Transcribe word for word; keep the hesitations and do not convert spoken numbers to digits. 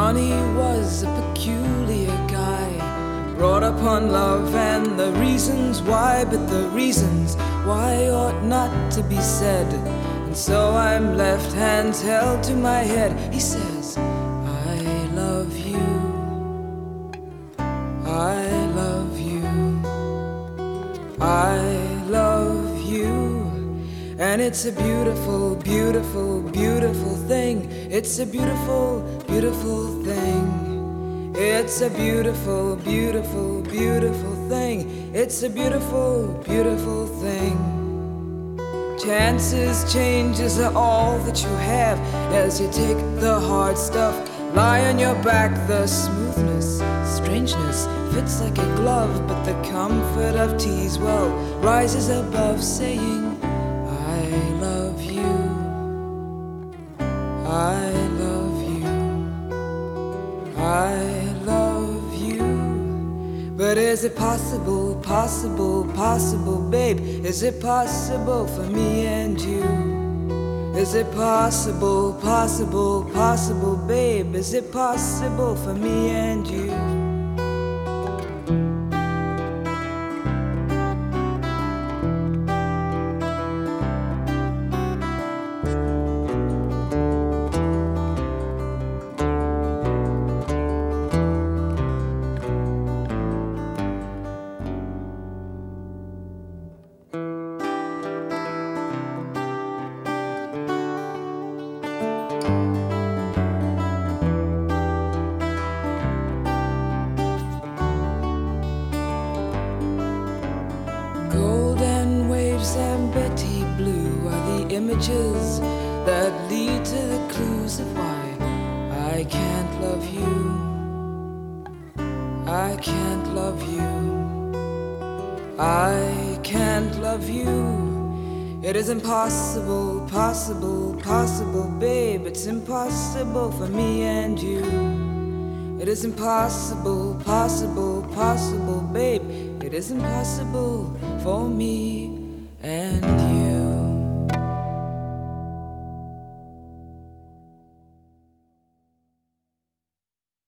Johnny was a peculiar guy, brought up on love and the reasons why, but the reasons why ought not to be said. And so I'm left, hands held to my head. He says, I love you, I love you, I love you. And it's a beautiful, beautiful, beautiful thing. It's a beautiful, beautiful thing. It's a beautiful, beautiful, beautiful thing. It's a beautiful, beautiful thing. Chances, changes are all that you have as you take the hard stuff, lie on your back. The smoothness, strangeness fits like a glove, but the comfort of tease, well, rises above saying, I love you, I love you, I love you. But is it possible, possible, possible, babe? Is it possible for me and you? Is it possible, possible, possible, babe? Is it possible for me and you? Golden waves and Betty Blue are the images that lead to the clues of why I can't love you, I can't love you, I can't love you. It is impossible, possible, possible, babe. It's impossible for me and you. It is impossible, possible, possible, babe. It is impossible for me and you.